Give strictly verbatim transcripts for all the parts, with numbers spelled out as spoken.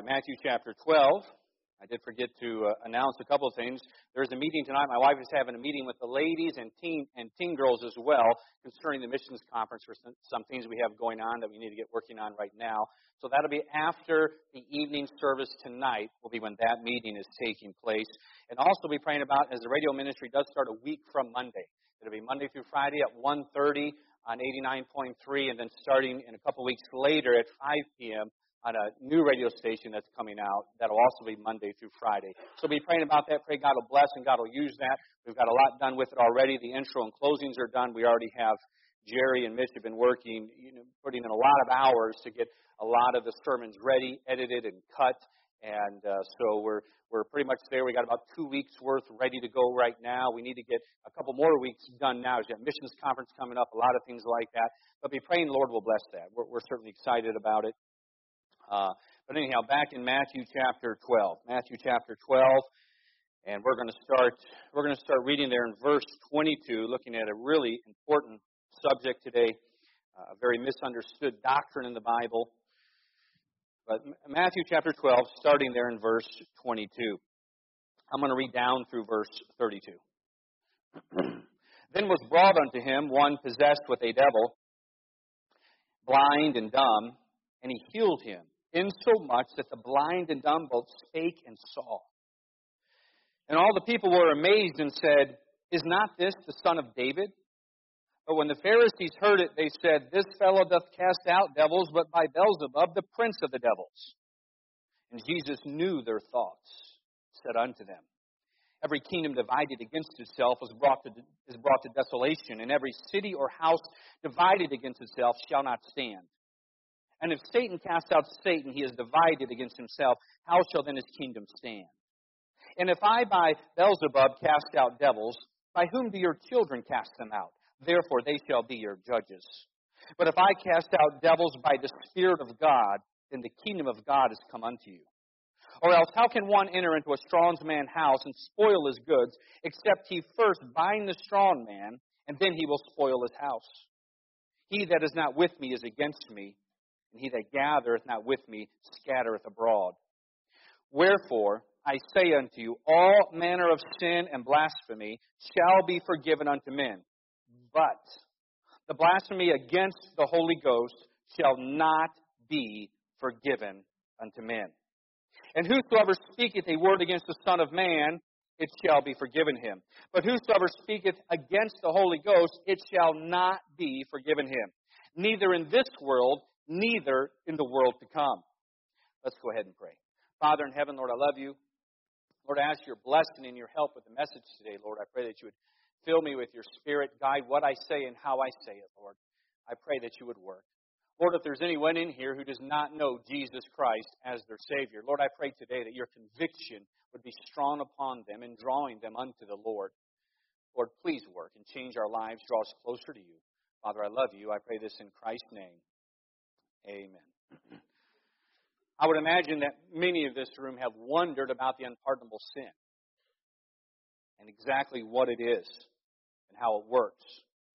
right, Matthew chapter twelve. I did forget to uh, announce a couple of things. There's a meeting tonight. My wife is having a meeting with the ladies and teen and teen girls as well concerning the missions conference for some, some things we have going on that we need to get working on right now. So that'll be after the evening service tonight will be when that meeting is taking place. And also be praying about, as the radio ministry does start a week from Monday. It'll be Monday through Friday at one thirty on eighty-nine point three, and then starting in a couple weeks later at five p.m. on a new radio station that's coming out. That'll also be Monday through Friday. So be praying about that. Pray God will bless and God will use that. We've got a lot done with it already. The intro and closings are done. We already have Jerry and Mitch have been working, you know, putting in a lot of hours to get a lot of the sermons ready, edited, and cut. And uh, so we're we're pretty much there. We got about two weeks worth ready to go right now. We need to get a couple more weeks done now. We've got missions conference coming up, a lot of things like that. But be praying the Lord will bless that. We're, we're certainly excited about it. Uh, but anyhow, back in Matthew chapter twelve. Matthew chapter twelve, and we're going to start. We're going to start reading there in verse twenty-two, looking at a really important subject today, uh, a very misunderstood doctrine in the Bible. But Matthew chapter twelve, starting there in verse twenty-two. I'm going to read down through verse thirty-two. Then was brought unto him one possessed with a devil, blind and dumb, and he healed him, insomuch that the blind and dumb both spake and saw. And all the people were amazed and said, Is not this the son of David? But when the Pharisees heard it, they said, This fellow doth cast out devils, but by Beelzebub, the prince of the devils. And Jesus knew their thoughts, said unto them, Every kingdom divided against itself is brought to, is brought to desolation, and every city or house divided against itself shall not stand. And if Satan cast out Satan, he is divided against himself. How shall then his kingdom stand? And if I by Beelzebub cast out devils, by whom do your children cast them out? Therefore they shall be your judges. But if I cast out devils by the Spirit of God, then the kingdom of God is come unto you. Or else how can one enter into a strong man's house and spoil his goods, except he first bind the strong man, and then he will spoil his house? He that is not with me is against me, and he that gathereth not with me scattereth abroad. Wherefore, I say unto you, all manner of sin and blasphemy shall be forgiven unto men. But the blasphemy against the Holy Ghost shall not be forgiven unto men. And whosoever speaketh a word against the Son of Man, it shall be forgiven him. But whosoever speaketh against the Holy Ghost, it shall not be forgiven him. Neither in this world, neither in the world to come. Let's go ahead and pray. Father in heaven, Lord, I love you. Lord, I ask your blessing and your help with the message today, Lord. I pray that you would fill me with your Spirit, guide what I say and how I say it, Lord. I pray that you would work. Lord, if there's anyone in here who does not know Jesus Christ as their Savior, Lord, I pray today that your conviction would be strong upon them and drawing them unto the Lord. Lord, please work and change our lives, draw us closer to you. Father, I love you. I pray this in Christ's name. Amen. I would imagine that many of this room have wondered about the unpardonable sin and exactly what it is and how it works.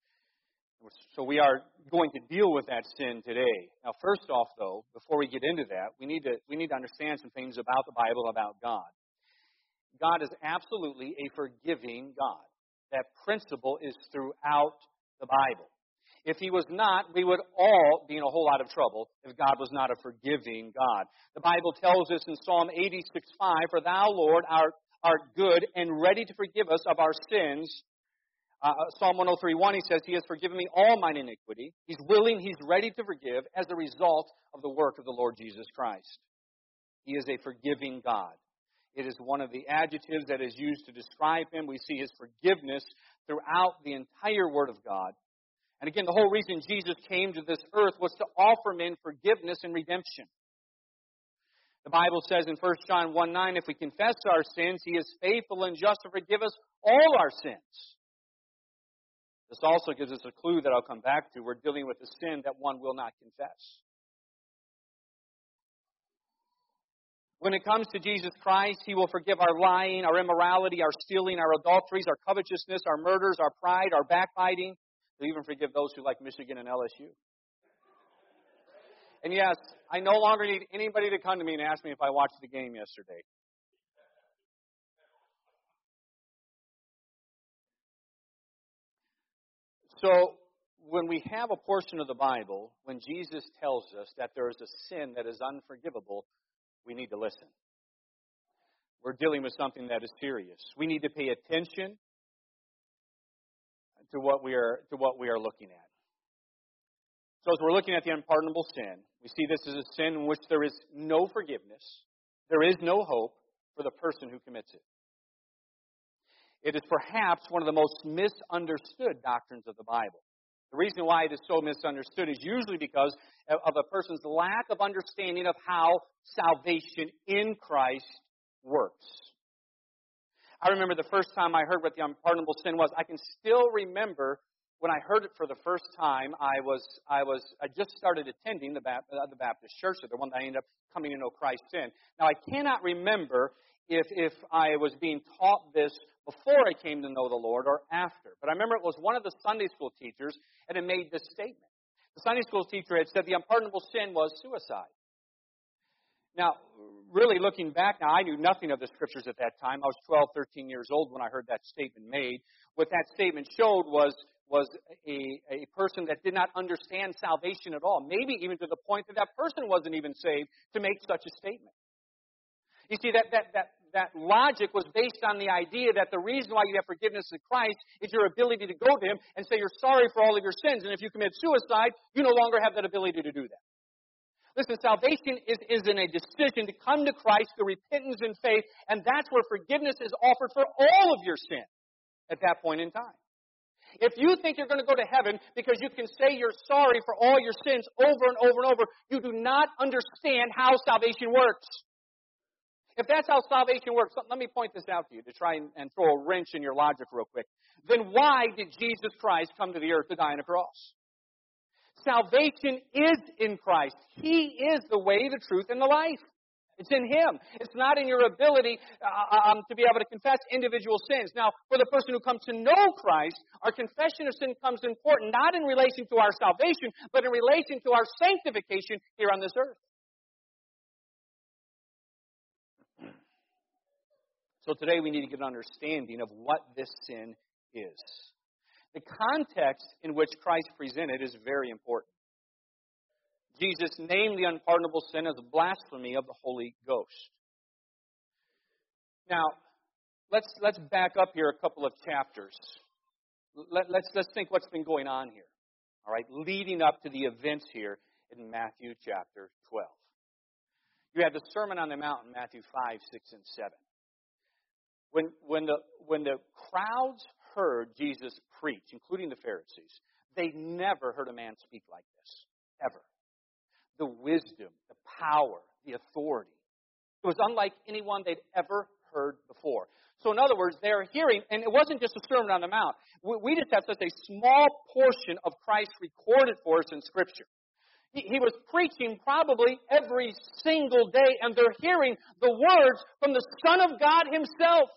So we are going to deal with that sin today. Now, first off, though, before we get into that, we need to we need to understand some things about the Bible, about God. God is absolutely a forgiving God. That principle is throughout the Bible. If he was not, we would all be in a whole lot of trouble if God was not a forgiving God. The Bible tells us in Psalm eighty-six five, For thou, Lord, art, art good and ready to forgive us of our sins. Uh, Psalm one oh three one, he says, He has forgiven me all mine iniquity. He's willing, he's ready to forgive as a result of the work of the Lord Jesus Christ. He is a forgiving God. It is one of the adjectives that is used to describe him. We see his forgiveness throughout the entire Word of God. And again, the whole reason Jesus came to this earth was to offer men forgiveness and redemption. The Bible says in First John one nine, if we confess our sins, he is faithful and just to forgive us all our sins. This also gives us a clue that I'll come back to. We're dealing with a sin that one will not confess. When it comes to Jesus Christ, he will forgive our lying, our immorality, our stealing, our adulteries, our covetousness, our murders, our pride, our backbiting. He'll even forgive those who like Michigan and L S U. And yes, I no longer need anybody to come to me and ask me if I watched the game yesterday. So, when we have a portion of the Bible, when Jesus tells us that there is a sin that is unforgivable, we need to listen. We're dealing with something that is serious. We need to pay attention to what we are to what we are looking at. So as we're looking at the unpardonable sin, we see this as a sin in which there is no forgiveness. There is no hope for the person who commits it. It is perhaps one of the most misunderstood doctrines of the Bible. The reason why it is so misunderstood is usually because of a person's lack of understanding of how salvation in Christ works. I remember the first time I heard what the unpardonable sin was. I can still remember when I heard it for the first time. I was I was I just started attending the Baptist, uh, the Baptist church, the one that I ended up coming to know Christ in. Now I cannot remember if if I was being taught this before I came to know the Lord or after. But I remember it was one of the Sunday school teachers, and it made this statement. The Sunday school teacher had said the unpardonable sin was suicide. Now, really looking back now, I knew nothing of the Scriptures at that time. I was twelve, thirteen years old when I heard that statement made. What that statement showed was, was a, a person that did not understand salvation at all, maybe even to the point that that person wasn't even saved to make such a statement. You see, that, that, that, that logic was based on the idea that the reason why you have forgiveness in Christ is your ability to go to Him and say you're sorry for all of your sins. And if you commit suicide, you no longer have that ability to do that. Listen, salvation is, is in a decision to come to Christ through repentance and faith, and that's where forgiveness is offered for all of your sin at that point in time. If you think you're going to go to heaven because you can say you're sorry for all your sins over and over and over, you do not understand how salvation works. If that's how salvation works, let me point this out to you to try and, and throw a wrench in your logic real quick. Then why did Jesus Christ come to the earth to die on a cross? Salvation is in Christ. He is the way, the truth, and the life. It's in Him. It's not in your ability uh, um, to be able to confess individual sins. Now, for the person who comes to know Christ, our confession of sin comes important, not in relation to our salvation, but in relation to our sanctification here on this earth. So today we need to get an understanding of what this sin is. The context in which Christ presented is very important. Jesus named the unpardonable sin as blasphemy of the Holy Ghost. Now, let's let's back up here a couple of chapters. Let, let's let's think what's been going on here. All right, leading up to the events here in Matthew chapter twelve. You have the Sermon on the Mount in Matthew five, six, and seven. When when the when the crowds heard Jesus preach, including the Pharisees, they never heard a man speak like this, ever. The wisdom, the power, the authority. It was unlike anyone they'd ever heard before. So in other words, they're hearing, and it wasn't just a Sermon on the Mount. We just have such a small portion of Christ recorded for us in Scripture. He, he was preaching probably every single day, and they're hearing the words from the Son of God Himself.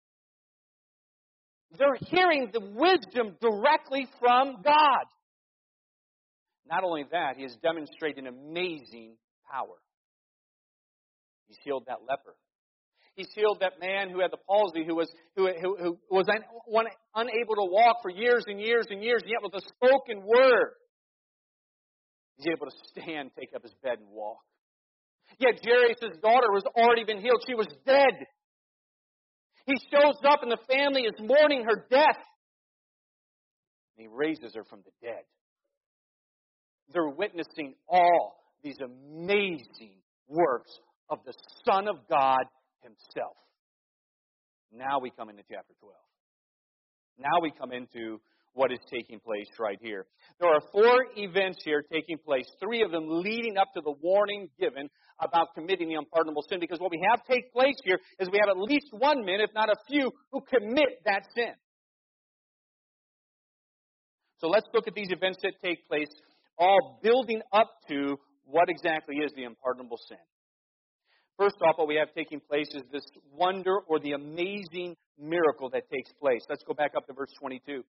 They're hearing the wisdom directly from God. Not only that, He has demonstrated amazing power. He's healed that leper. He's healed that man who had the palsy, who was who, who, who was un, one, unable to walk for years and years and years, and yet with a spoken word, he's able to stand, take up his bed, and walk. Yet Jairus' daughter was already been healed. She was dead. He shows up and the family is mourning her death. And He raises her from the dead. They're witnessing all these amazing works of the Son of God Himself. Now we come into chapter twelve. Now we come into what is taking place right here. There are four events here taking place, three of them leading up to the warning given about committing the unpardonable sin, because what we have take place here is we have at least one man, if not a few, who commit that sin. So let's look at these events that take place, all building up to what exactly is the unpardonable sin. First off, what we have taking place is this wonder or the amazing miracle that takes place. Let's go back up to verse twenty-two.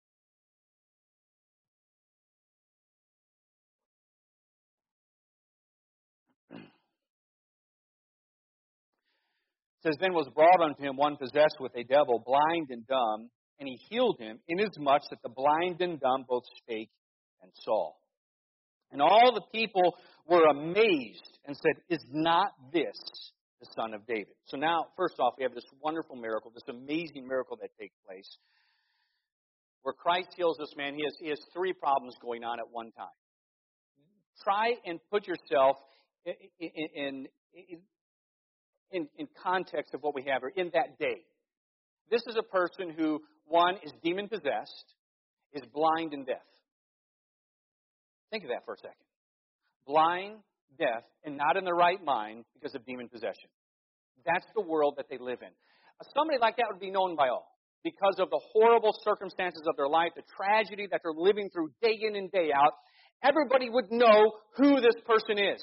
It says, then was brought unto him one possessed with a devil, blind and dumb, and he healed him, inasmuch that the blind and dumb both spake and saw. And all the people were amazed and said, is not this the Son of David? So now, first off, we have this wonderful miracle, this amazing miracle that takes place, where Christ heals this man. He has, he has three problems going on at one time. Try and put yourself in, in, in, in, in context of what we have here in that day. This is a person who, one, is demon-possessed, is blind and deaf. Think of that for a second. Blind, deaf, and not in the right mind because of demon possession. That's the world that they live in. Somebody like that would be known by all because of the horrible circumstances of their life, the tragedy that they're living through day in and day out. Everybody would know who this person is.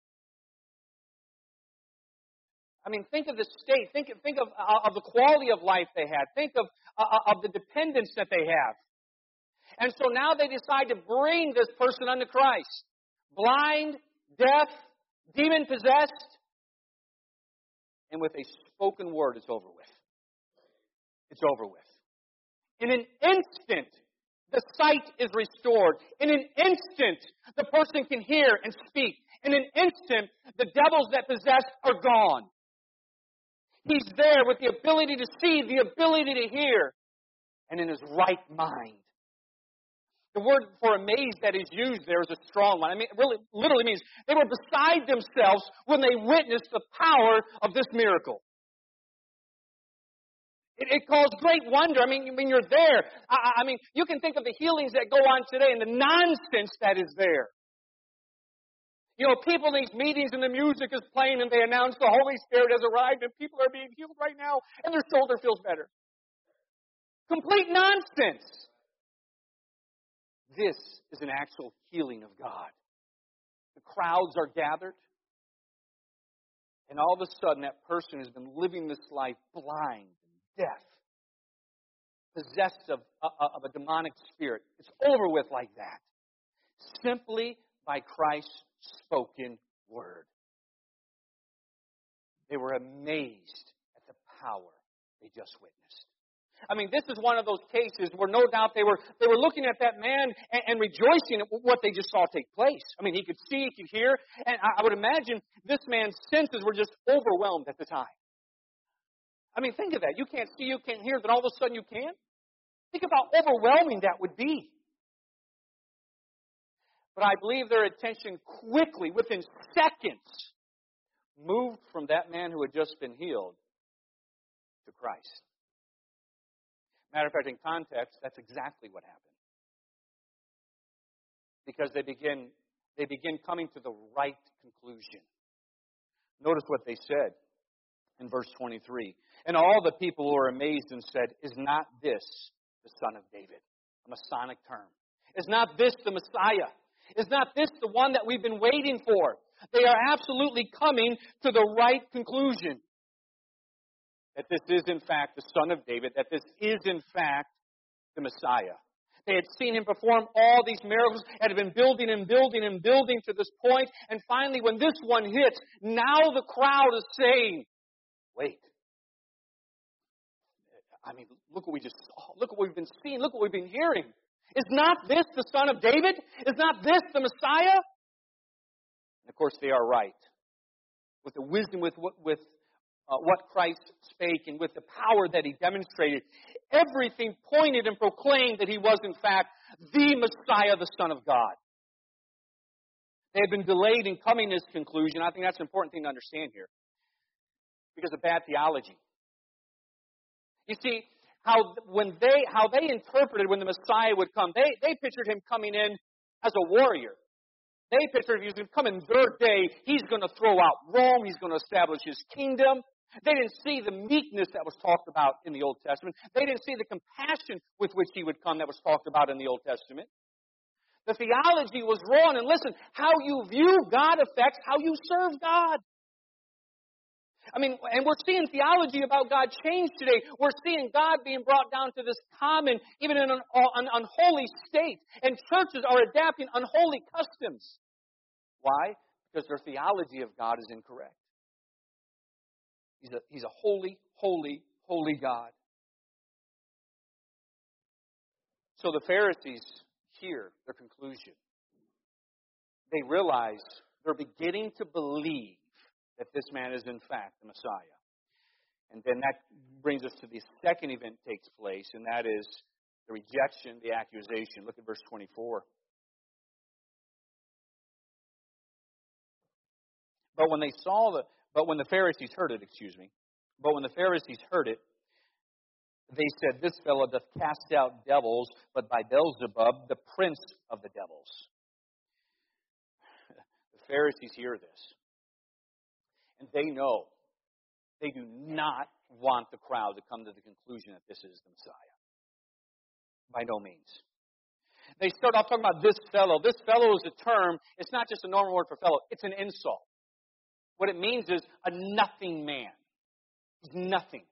I mean, think of the state. Think, think of, of the quality of life they had. Think of, uh, of the dependence that they have. And so now they decide to bring this person unto Christ. Blind, deaf, demon-possessed, and with a spoken word, it's over with. It's over with. In an instant, the sight is restored. In an instant, the person can hear and speak. In an instant, the devils that possess are gone. He's there with the ability to see, the ability to hear, and in his right mind. The word for amazed that is used there is a strong one. I mean, it really, literally means they were beside themselves when they witnessed the power of this miracle. It, it caused great wonder. I mean, when you're there, I, I mean, you can think of the healings that go on today and the nonsense that is there. You know, people in these meetings and the music is playing and they announce the Holy Spirit has arrived and people are being healed right now and their shoulder feels better. Complete nonsense. This is an actual healing of God. The crowds are gathered, and all of a sudden that person has been living this life blind and deaf, possessed of, of a demonic spirit. It's over with like that. Simply by Christ's spoken word. They were amazed at the power they just witnessed. I mean, this is one of those cases where no doubt they were they were looking at that man and, and rejoicing at what they just saw take place. I mean, he could see, he could hear, and I, I would imagine this man's senses were just overwhelmed at the time. I mean, think of that. You can't see, you can't hear, then all of a sudden you can. Think of how overwhelming that would be. But I believe their attention quickly, within seconds, moved from that man who had just been healed to Christ. Matter of fact, in context, that's exactly what happened. Because they begin, they begin coming to the right conclusion. Notice what they said in verse twenty-three. And all the people were amazed and said, is not this the Son of David? A Masonic term. Is not this the Messiah? Is not this the one that we've been waiting for? They are absolutely coming to the right conclusion. That this is, in fact, the Son of David. That this is, in fact, the Messiah. They had seen him perform all these miracles and had been building and building and building to this point. And finally, when this one hits, now the crowd is saying, wait. I mean, look what we just saw. Look what we've been seeing. Look what we've been hearing. Is not this the Son of David? Is not this the Messiah? And of course, they are right. With the wisdom with with uh, what Christ spake and with the power that he demonstrated, everything pointed and proclaimed that he was, in fact, the Messiah, the Son of God. They had been delayed in coming to this conclusion. I think that's an important thing to understand here. Because of bad theology. You see, how when they how they interpreted when the Messiah would come, they, they pictured him coming in as a warrior. They pictured he was going to come in their day. He's going to throw out Rome. He's going to establish his kingdom. They didn't see the meekness that was talked about in the Old Testament. They didn't see the compassion with which he would come that was talked about in the Old Testament. The theology was wrong. And listen, how you view God affects how you serve God. I mean, and we're seeing theology about God change today. We're seeing God being brought down to this common, even in an, an unholy state. And churches are adapting unholy customs. Why? Because their theology of God is incorrect. He's a, he's a holy, holy, holy God. So the Pharisees hear their conclusion. They realize they're beginning to believe that this man is in fact the Messiah. And then that brings us to the second event takes place, and that is the rejection, the accusation. Look at verse twenty-four. But when they saw the, but when the Pharisees heard it, excuse me, but when the Pharisees heard it, they said, "This fellow doth cast out devils, but by Beelzebub, the prince of the devils." The Pharisees hear this, and they know they do not want the crowd to come to the conclusion that this is the Messiah. By no means. They start off talking about this fellow. This fellow is a term. It's not just a normal word for fellow. It's an insult. What it means is a nothing man. He's nothing.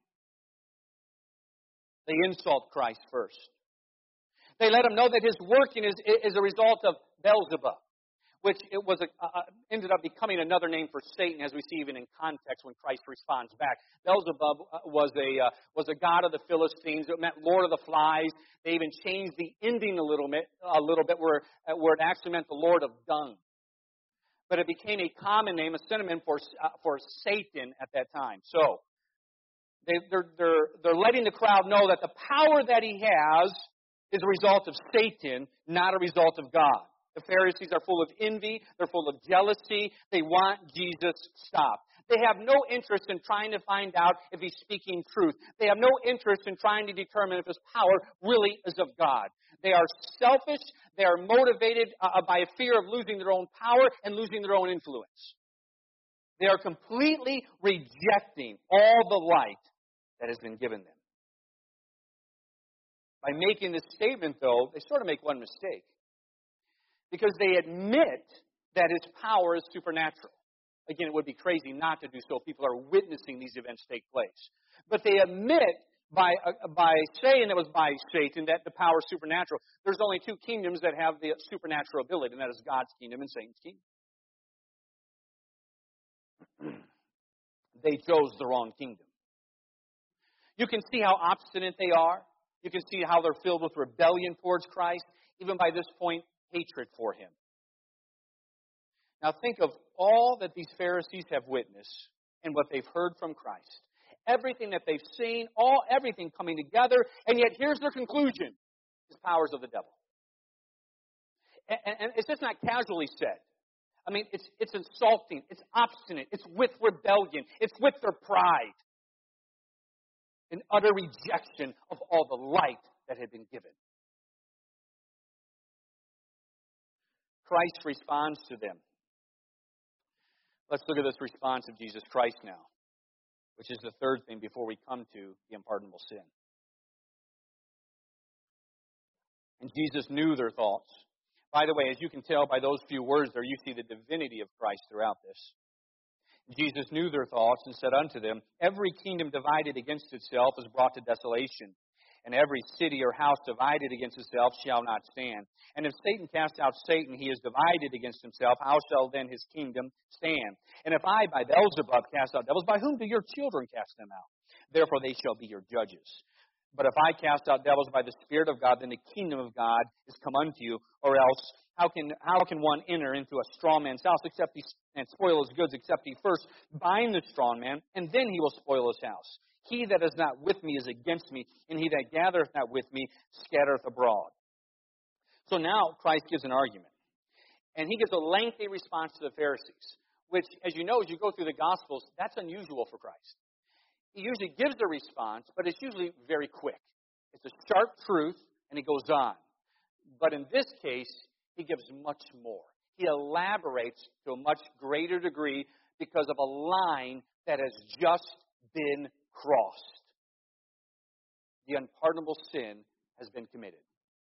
They insult Christ first. They let him know that his working is, is a result of Beelzebub, which it was a, uh, ended up becoming another name for Satan, as we see even in context when Christ responds back. Beelzebub was a uh, was a god of the Philistines. It meant Lord of the Flies. They even changed the ending a little bit, a little bit, where where it actually meant the Lord of Dung. But it became a common name, a synonym for uh, for Satan at that time. So they, they're they're they're letting the crowd know that the power that he has is a result of Satan, not a result of God. The Pharisees are full of envy. They're full of jealousy. They want Jesus stopped. They have no interest in trying to find out if he's speaking truth. They have no interest in trying to determine if his power really is of God. They are selfish. They are motivated uh, by a fear of losing their own power and losing their own influence. They are completely rejecting all the light that has been given them. By making this statement, though, they sort of make one mistake. Because they admit that his power is supernatural. Again, it would be crazy not to do so if people are witnessing these events take place. But they admit by uh, by saying it was by Satan that the power is supernatural. There's only two kingdoms that have the supernatural ability, and that is God's kingdom and Satan's kingdom. They chose the wrong kingdom. You can see how obstinate they are. You can see how they're filled with rebellion towards Christ. Even by this point, hatred for him. Now think of all that these Pharisees have witnessed and what they've heard from Christ. Everything that they've seen, all everything coming together, and yet here's their conclusion. His powers of the devil. And, and it's just not casually said. I mean, it's it's insulting, it's obstinate, it's with rebellion, it's with their pride. An utter rejection of all the light that had been given. Christ responds to them. Let's look at this response of Jesus Christ now, which is the third thing before we come to the unpardonable sin. And Jesus knew their thoughts. By the way, as you can tell by those few words there, you see the divinity of Christ throughout this. Jesus knew their thoughts and said unto them, "Every kingdom divided against itself is brought to desolation. And every city or house divided against itself shall not stand. And if Satan cast out Satan, he is divided against himself. How shall then his kingdom stand? And if I by Beelzebub cast out devils, by whom do your children cast them out? Therefore they shall be your judges. But if I cast out devils by the Spirit of God, then the kingdom of God is come unto you. Or else, how can how can one enter into a strong man's house except he, and spoil his goods, except he first bind the strong man, and then he will spoil his house? He that is not with me is against me, and he that gathereth not with me scattereth abroad." So now Christ gives an argument. And he gives a lengthy response to the Pharisees, which, as you know, as you go through the Gospels, that's unusual for Christ. He usually gives a response, but it's usually very quick. It's a sharp truth, and he goes on. But in this case, he gives much more. He elaborates to a much greater degree because of a line that has just been crossed. The unpardonable sin has been committed.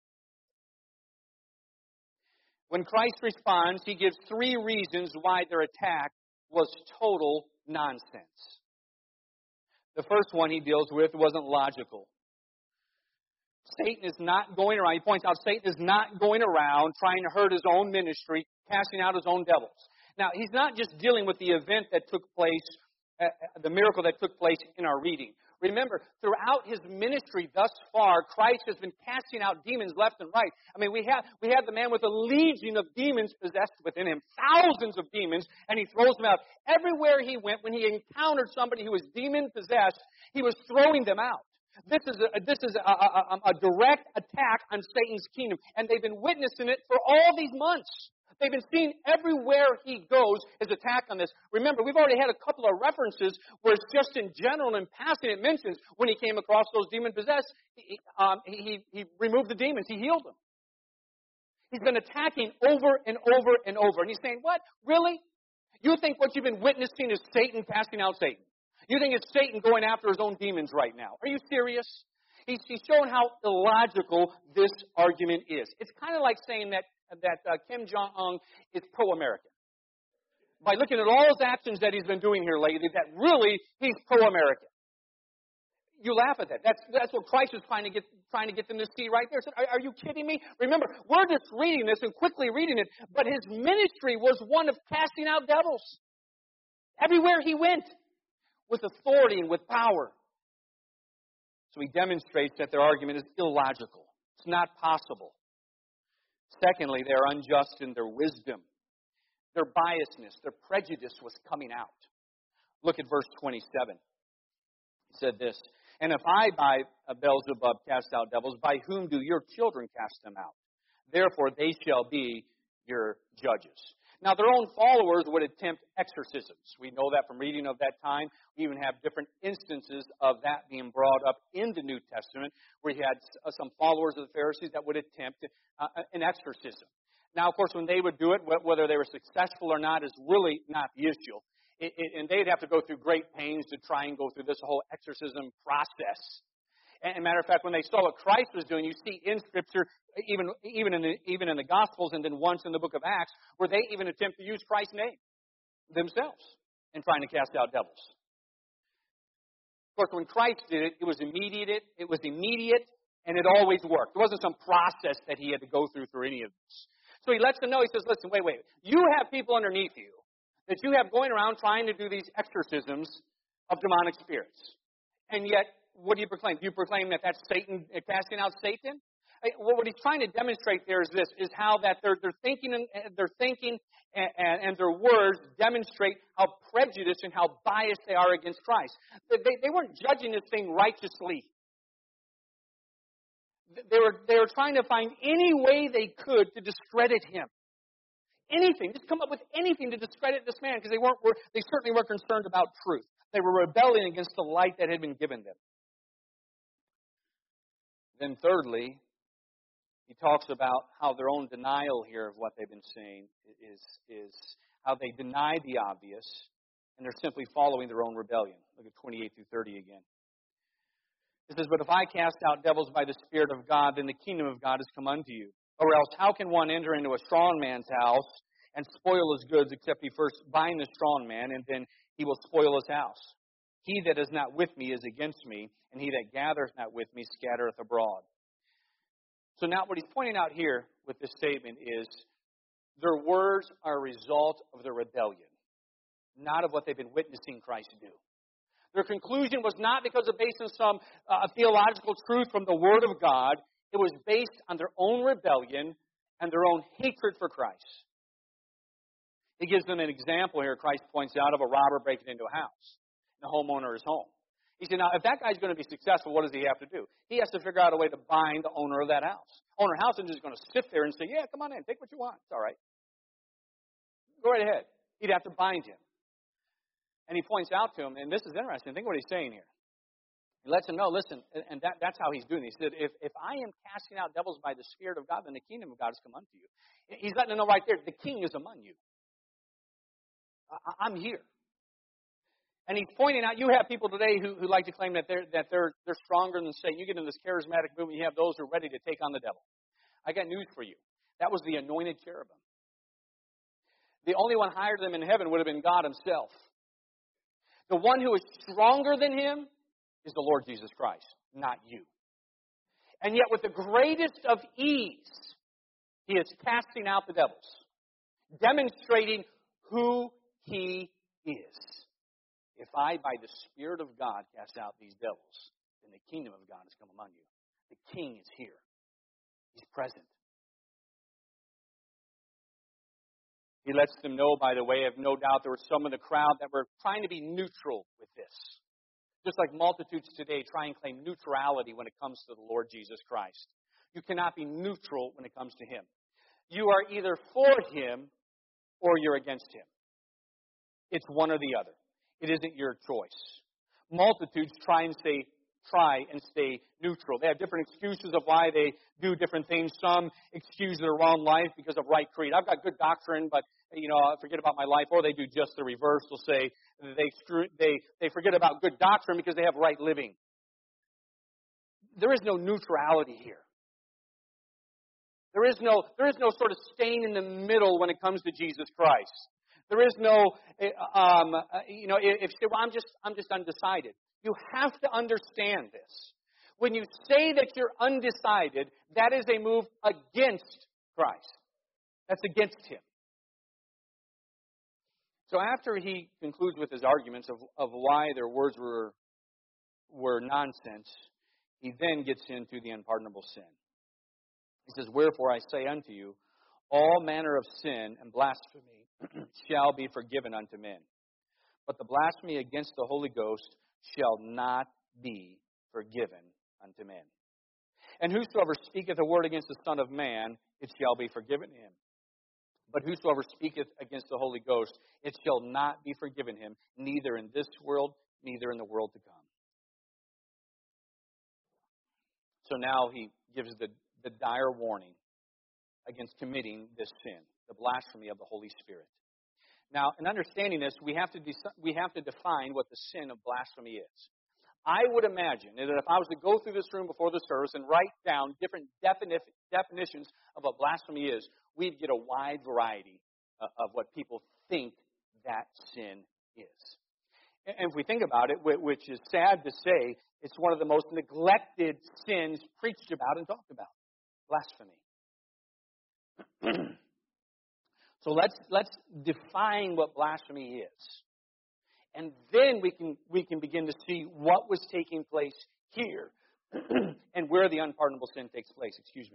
When Christ responds, he gives three reasons why their attack was total nonsense. The first one he deals with wasn't logical. Satan is not going around, he points out, Satan is not going around trying to hurt his own ministry, casting out his own devils. Now, he's not just dealing with the event that took place uh, the miracle that took place in our reading. Remember, throughout his ministry thus far, Christ has been casting out demons left and right. I mean, we have we had the man with a legion of demons possessed within him, thousands of demons, and he throws them out. Everywhere he went, when he encountered somebody who was demon-possessed, he was throwing them out. This is a, this is a, a, a direct attack on Satan's kingdom, and they've been witnessing it for all these months. They've been seeing everywhere he goes his attack on this. Remember, we've already had a couple of references where it's just in general and in passing it mentions when he came across those demon-possessed, he, um, he, he removed the demons. He healed them. He's been attacking over and over and over. And he's saying, what? Really? You think what you've been witnessing is Satan casting out Satan? You think it's Satan going after his own demons right now? Are you serious? He's, he's showing how illogical this argument is. It's kind of like saying that that uh, Kim Jong-un is pro-American. By looking at all his actions that he's been doing here lately, that really he's pro-American. You laugh at that. That's that's what Christ is trying to get trying to get them to see right there. So, are, are you kidding me? Remember, we're just reading this and quickly reading it, but his ministry was one of casting out devils. Everywhere he went, with authority and with power. So he demonstrates that their argument is illogical. It's not possible. Secondly, they're unjust in their wisdom. Their biasness, their prejudice was coming out. Look at verse twenty-seven. He said this, and if I by Beelzebub cast out devils, by whom do your children cast them out? Therefore they shall be your judges. Now, their own followers would attempt exorcisms. We know that from reading of that time. We even have different instances of that being brought up in the New Testament, where you had some followers of the Pharisees that would attempt uh, an exorcism. Now, of course, when they would do it, whether they were successful or not is really not the issue. It, it, and they'd have to go through great pains to try and go through this whole exorcism process. And, matter of fact, when they saw what Christ was doing, you see in Scripture, even even in the even in the Gospels, and then once in the book of Acts, where they even attempt to use Christ's name themselves in trying to cast out devils. Of course, when Christ did it, it was immediate. It was immediate, and it always worked. There wasn't some process that he had to go through through any of this. So he lets them know. He says, "Listen, wait, wait. You have people underneath you that you have going around trying to do these exorcisms of demonic spirits, and yet." What do you proclaim? Do you proclaim that that's Satan casting out Satan? What he's trying to demonstrate there is this: is how that their their thinking and their thinking and, and, and their words demonstrate how prejudiced and how biased they are against Christ. They they weren't judging this thing righteously. They were they were trying to find any way they could to discredit him. Anything, just come up with anything to discredit this man, because they weren't were, they certainly weren't concerned about truth. They were rebelling against the light that had been given them. Then thirdly, he talks about how their own denial here of what they've been saying is, is how they deny the obvious, and they're simply following their own rebellion. Look at twenty-eight through thirty again. It says, but if I cast out devils by the Spirit of God, then the kingdom of God has come unto you. Or else how can one enter into a strong man's house and spoil his goods, except he first bind the strong man, and then he will spoil his house? He that is not with me is against me, and he that gathereth not with me scattereth abroad. So now what he's pointing out here with this statement is their words are a result of their rebellion, not of what they've been witnessing Christ do. Their conclusion was not because of based on some uh, theological truth from the Word of God. It was based on their own rebellion and their own hatred for Christ. He gives them an example here, Christ points out, of a robber breaking into a house. The homeowner is home. He said, now, if that guy's going to be successful, what does he have to do? He has to figure out a way to bind the owner of that house. Owner of the house isn't just going to sit there and say, yeah, come on in, take what you want. It's all right. Go right ahead. He'd have to bind him. And he points out to him, and this is interesting. Think what he's saying here. He lets him know, listen, and that, that's how he's doing it. He said, if, if I am casting out devils by the Spirit of God, then the kingdom of God has come unto you. He's letting them know right there, the king is among you. I, I'm here. And he's pointing out, you have people today who, who like to claim that they're that they're they're stronger than Satan. You get in this charismatic movement, you have those who are ready to take on the devil. I got news for you. That was the anointed cherubim. The only one higher than him in heaven would have been God himself. The one who is stronger than him is the Lord Jesus Christ, not you. And yet with the greatest of ease, he is casting out the devils, demonstrating who he is. If I, by the Spirit of God, cast out these devils, then the kingdom of God has come among you. The King is here. He's present. He lets them know, by the way, of no doubt there were some in the crowd that were trying to be neutral with this. Just like multitudes today try and claim neutrality when it comes to the Lord Jesus Christ. You cannot be neutral when it comes to Him. You are either for Him or you're against Him. It's one or the other. It isn't your choice. Multitudes try and stay try and stay neutral. They have different excuses of why they do different things. Some excuse their wrong life because of right creed. I've got good doctrine, but you know, I forget about my life. Or they do just the reverse. They'll say they they they forget about good doctrine because they have right living. There is no neutrality here. There is no there is no sort of staying in the middle when it comes to Jesus Christ. There is no, um, you know, if you say, well, I'm just I'm just undecided. You have to understand this. When you say that you're undecided, that is a move against Christ. That's against Him. So after he concludes with his arguments of, of why their words were, were nonsense, he then gets into the unpardonable sin. He says, wherefore I say unto you, all manner of sin and blasphemy shall be forgiven unto men. But the blasphemy against the Holy Ghost shall not be forgiven unto men. And whosoever speaketh a word against the Son of Man, it shall be forgiven him. But whosoever speaketh against the Holy Ghost, it shall not be forgiven him, neither in this world, neither in the world to come. So now he gives the, the dire warning against committing this sin, the blasphemy of the Holy Spirit. Now, in understanding this, we have to de- we have to define what the sin of blasphemy is. I would imagine that if I was to go through this room before the service and write down different defini- definitions of what blasphemy is, we'd get a wide variety uh, of what people think that sin is. And if we think about it, which is sad to say, it's one of the most neglected sins preached about and talked about. Blasphemy. So let's let's define what blasphemy is. And then we can we can begin to see what was taking place here and where the unpardonable sin takes place. Excuse me.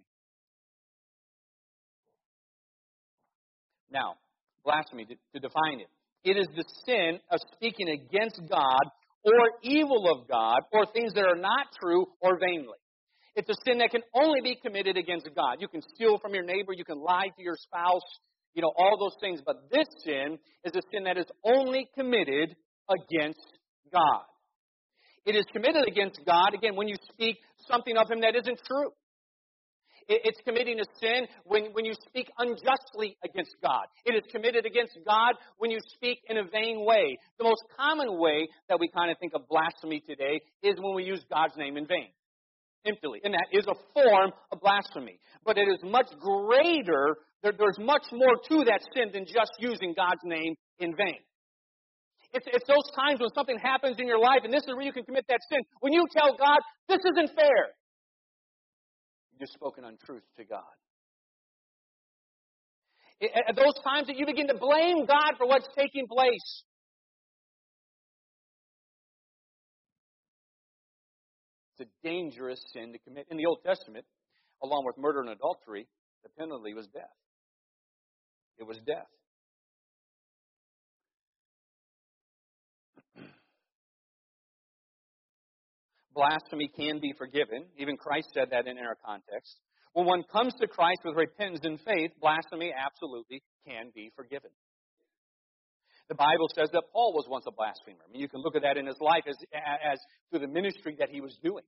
Now, blasphemy, to, to define it. It is the sin of speaking against God or evil of God or things that are not true or vainly. It's a sin that can only be committed against God. You can steal from your neighbor. You can lie to your spouse. You know, all those things. But this sin is a sin that is only committed against God. It is committed against God, again, when you speak something of Him that isn't true. It's committing a sin when, when you speak unjustly against God. It is committed against God when you speak in a vain way. The most common way that we kind of think of blasphemy today is when we use God's name in vain. Emptily. And that is a form of blasphemy. But it is much greater, there, there's much more to that sin than just using God's name in vain. It's, it's those times when something happens in your life, and this is where you can commit that sin. When you tell God, this isn't fair. You've just spoken untruth to God. It, at those times that you begin to blame God for what's taking place. It's a dangerous sin to commit. In the Old Testament, along with murder and adultery, the penalty was death. It was death. Blasphemy can be forgiven. Even Christ said that in our context. When one comes to Christ with repentance and faith, blasphemy absolutely can be forgiven. The Bible says that Paul was once a blasphemer. I mean, you can look at that in his life as, as through the ministry that he was doing.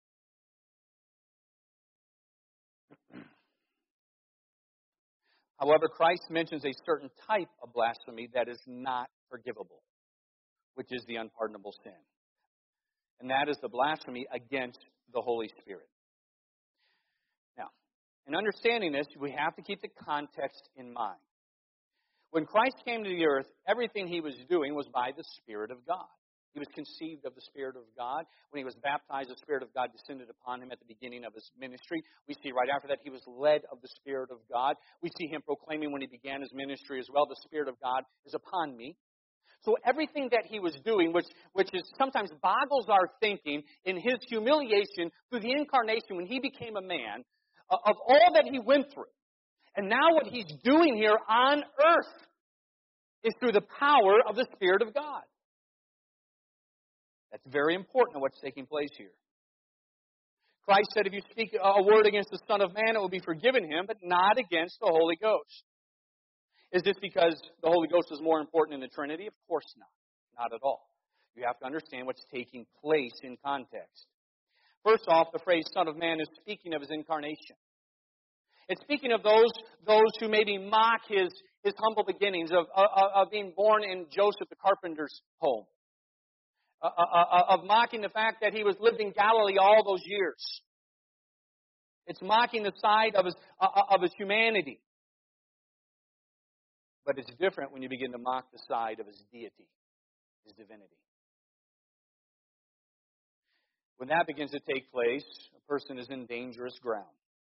However, Christ mentions a certain type of blasphemy that is not forgivable, which is the unpardonable sin. And that is the blasphemy against the Holy Spirit. Now, in understanding this, we have to keep the context in mind. When Christ came to the earth, everything He was doing was by the Spirit of God. He was conceived of the Spirit of God. When He was baptized, the Spirit of God descended upon Him at the beginning of His ministry. We see right after that He was led of the Spirit of God. We see Him proclaiming when He began His ministry as well, the Spirit of God is upon me. So everything that he was doing, which, which is sometimes boggles our thinking, in his humiliation through the incarnation when he became a man, uh, of all that he went through. And now what he's doing here on earth is through the power of the Spirit of God. That's very important in what's taking place here. Christ said, if you speak a word against the Son of Man, it will be forgiven him, but not against the Holy Ghost. Is this because the Holy Ghost is more important in the Trinity? Of course not. Not at all. You have to understand what's taking place in context. First off, the phrase Son of Man is speaking of his incarnation. It's speaking of those, those who maybe mock his, his humble beginnings, of, of, of being born in Joseph the carpenter's home. Uh, uh, of mocking the fact that he was lived in Galilee all those years. It's mocking the side of his, uh, of his humanity. But it's different when you begin to mock the side of his deity, his divinity. When that begins to take place, a person is in dangerous ground.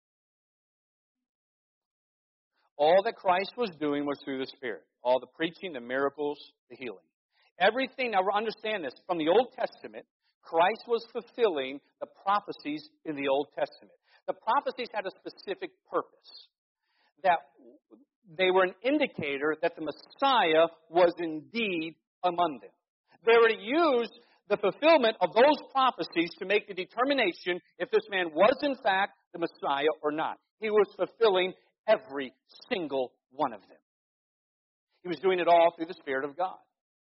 All that Christ was doing was through the Spirit. All the preaching, the miracles, the healing. Everything, now understand this, from the Old Testament, Christ was fulfilling the prophecies in the Old Testament. The prophecies had a specific purpose. That they were an indicator that the Messiah was indeed among them. They were to use the fulfillment of those prophecies to make the determination if this man was in fact the Messiah or not. He was fulfilling every single one of them. He was doing it all through the Spirit of God.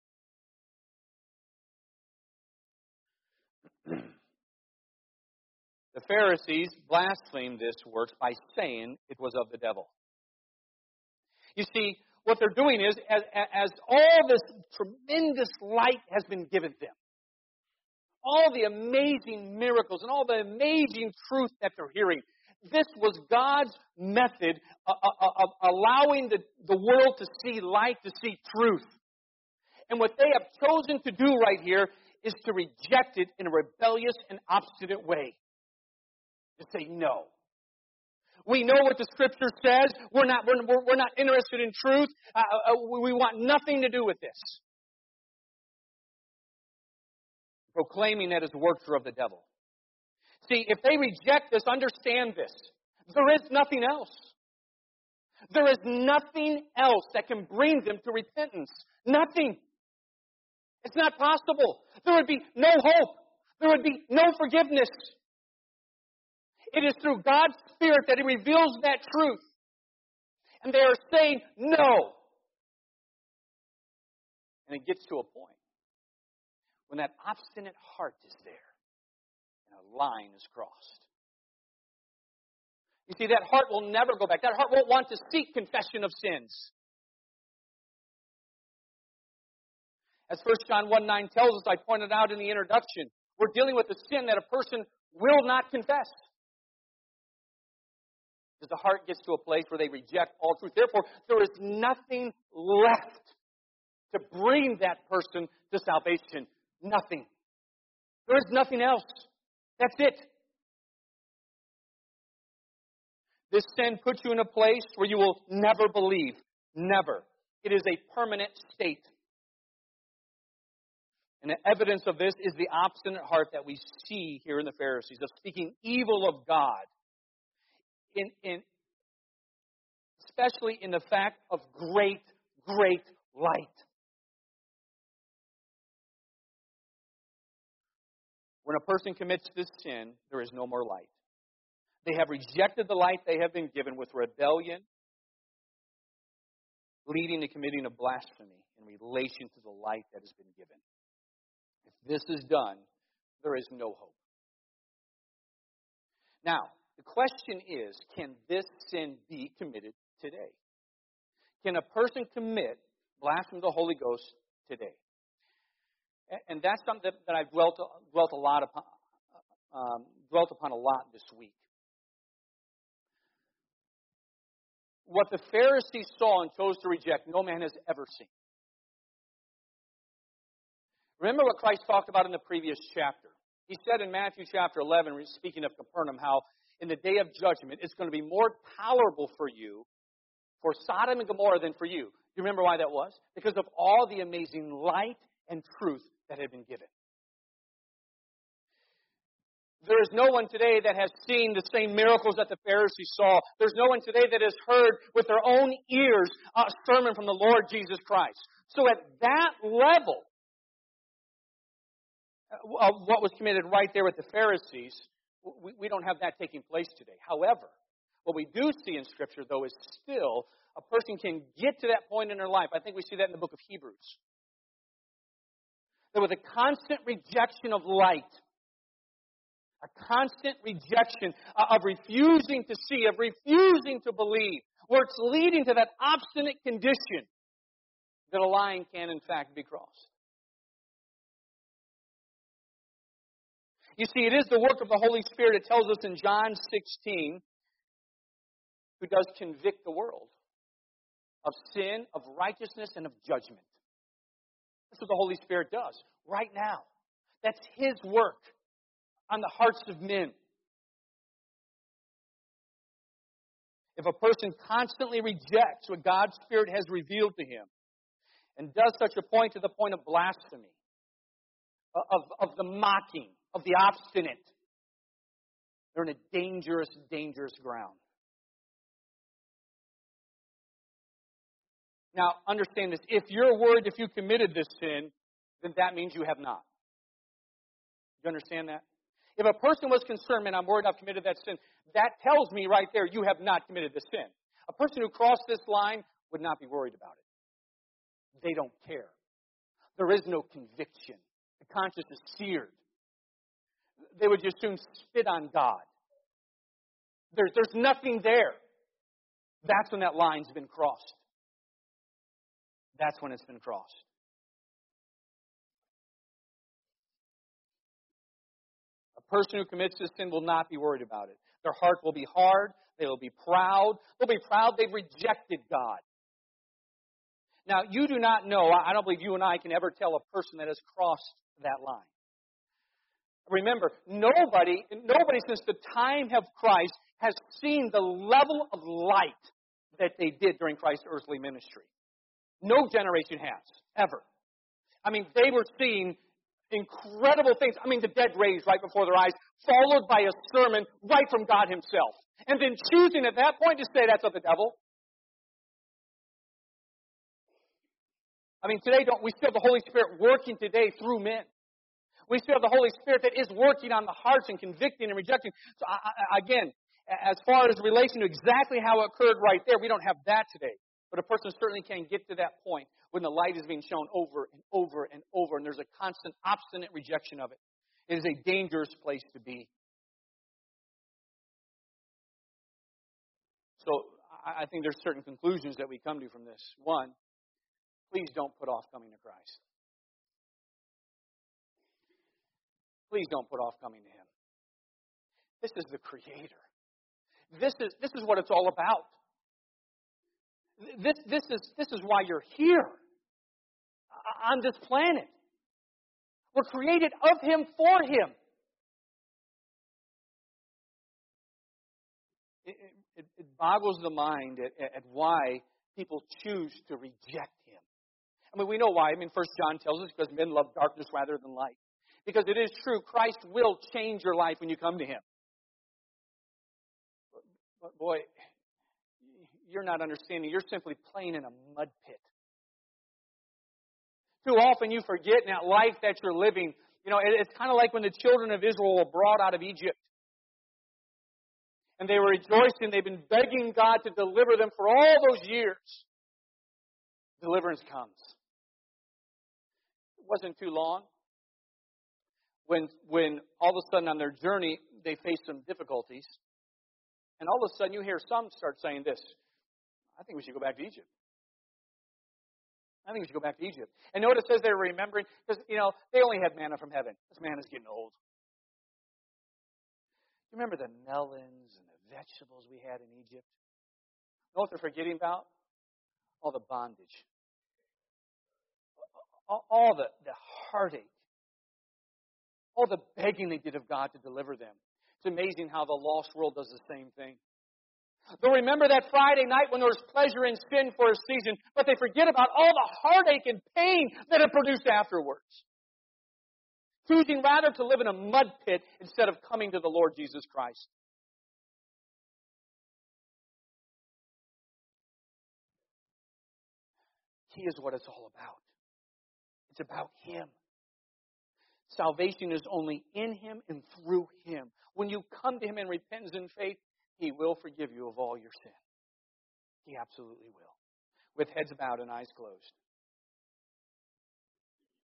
The Pharisees blasphemed this work by saying it was of the devil. You see, what they're doing is, as, as all this tremendous light has been given them, all the amazing miracles and all the amazing truth that they're hearing, this was God's method of, of allowing the, the world to see light, to see truth. And what they have chosen to do right here is to reject it in a rebellious and obstinate way. To say no. We know what the Scripture says. We're not, we're, we're not interested in truth. Uh, uh, we want nothing to do with this. Proclaiming that as works are of the devil. See, if they reject this, understand this. There is nothing else. There is nothing else that can bring them to repentance. Nothing. It's not possible. There would be no hope. There would be no forgiveness. It is through God's Spirit that He reveals that truth. And they are saying no. And it gets to a point when that obstinate heart is there and a line is crossed. You see, that heart will never go back. That heart won't want to seek confession of sins. As First John one nine tells us, I pointed out in the introduction, we're dealing with a sin that a person will not confess. Because the heart gets to a place where they reject all truth. Therefore, there is nothing left to bring that person to salvation. Nothing. There is nothing else. That's it. This sin puts you in a place where you will never believe. Never. It is a permanent state. And the evidence of this is the obstinate heart that we see here in the Pharisees, of speaking evil of God. In, in, especially in the fact of great, great light. When a person commits this sin, there is no more light. They have rejected the light they have been given with rebellion, leading to committing a blasphemy in relation to the light that has been given. If this is done, there is no hope. Now, the question is, can this sin be committed today? Can a person commit blasphemy of the Holy Ghost today? And that's something that I've dwelt, dwelt a lot upon, um, dwelt upon a lot this week. What the Pharisees saw and chose to reject, no man has ever seen. Remember what Christ talked about in the previous chapter. He said in Matthew chapter eleven, speaking of Capernaum, how in the day of judgment, it's going to be more tolerable for you, for Sodom and Gomorrah, than for you. You remember why that was? Because of all the amazing light and truth that had been given. There is no one today that has seen the same miracles that the Pharisees saw. There's no one today that has heard with their own ears a sermon from the Lord Jesus Christ. So at that level of what was committed right there with the Pharisees, we, we don't have that taking place today. However, what we do see in Scripture, though, is still a person can get to that point in their life. I think we see that in the book of Hebrews. That with a constant rejection of light, a constant rejection of refusing to see, of refusing to believe, where it's leading to that obstinate condition that a line can, in fact, be crossed. You see, it is the work of the Holy Spirit, it tells us in John sixteen, who does convict the world of sin, of righteousness, and of judgment. That's what the Holy Spirit does right now. That's His work on the hearts of men. If a person constantly rejects what God's Spirit has revealed to him and does such a point to the point of blasphemy, of, of the mocking, of the obstinate, they're in a dangerous, dangerous ground. Now, understand this. If you're worried if you committed this sin, then that means you have not. You understand that? If a person was concerned, man, I'm worried I've committed that sin, that tells me right there you have not committed the sin. A person who crossed this line would not be worried about it. They don't care. There is no conviction. The conscience is seared. They would just soon spit on God. There's, there's nothing there. That's when that line's been crossed. That's when it's been crossed. A person who commits this sin will not be worried about it. Their heart will be hard. They will be proud. They'll be proud they've rejected God. Now, you do not know, I don't believe you and I can ever tell a person that has crossed that line. Remember, nobody, nobody since the time of Christ has seen the level of light that they did during Christ's earthly ministry. No generation has, ever. I mean, they were seeing incredible things. I mean, the dead raised right before their eyes, followed by a sermon right from God Himself. And then choosing at that point to say that's of the devil. I mean, today don't we still have the Holy Spirit working today through men. We still have the Holy Spirit that is working on the hearts and convicting and rejecting. So I, I, again, as far as relation to exactly how it occurred right there, we don't have that today. But a person certainly can get to that point when the light is being shown over and over and over, and there's a constant, obstinate rejection of it. It is a dangerous place to be. So I think there's certain conclusions that we come to from this. One, please don't put off coming to Christ. Please don't put off coming to Him. This is the Creator. This is, this is what it's all about. This, this, is, this is why you're here on this planet. We're created of Him for Him. It, it, it boggles the mind at, at why people choose to reject Him. I mean, we know why. I mean, First John tells us because men love darkness rather than light. Because it is true, Christ will change your life when you come to Him. But, but boy, you're not understanding. You're simply playing in a mud pit. Too often you forget in that life that you're living. You know, it's kind of like when the children of Israel were brought out of Egypt. And they were rejoicing. They've been begging God to deliver them for all those years. Deliverance comes. It wasn't too long. When, when all of a sudden on their journey, they faced some difficulties. And all of a sudden you hear some start saying this. I think we should go back to Egypt. I think we should go back to Egypt. And notice it says they were remembering, because, you know, they only had manna from heaven. This manna's getting old. You remember the melons and the vegetables we had in Egypt? You know what they're forgetting about? All the bondage. All, all the, the heartache. All the begging they did of God to deliver them. It's amazing how the lost world does the same thing. They'll remember that Friday night when there was pleasure in sin for a season, but they forget about all the heartache and pain that it produced afterwards. Choosing rather to live in a mud pit instead of coming to the Lord Jesus Christ. He is what it's all about. It's about Him. Salvation is only in Him and through Him. When you come to Him in repentance and faith, He will forgive you of all your sin. He absolutely will. With heads bowed and eyes closed.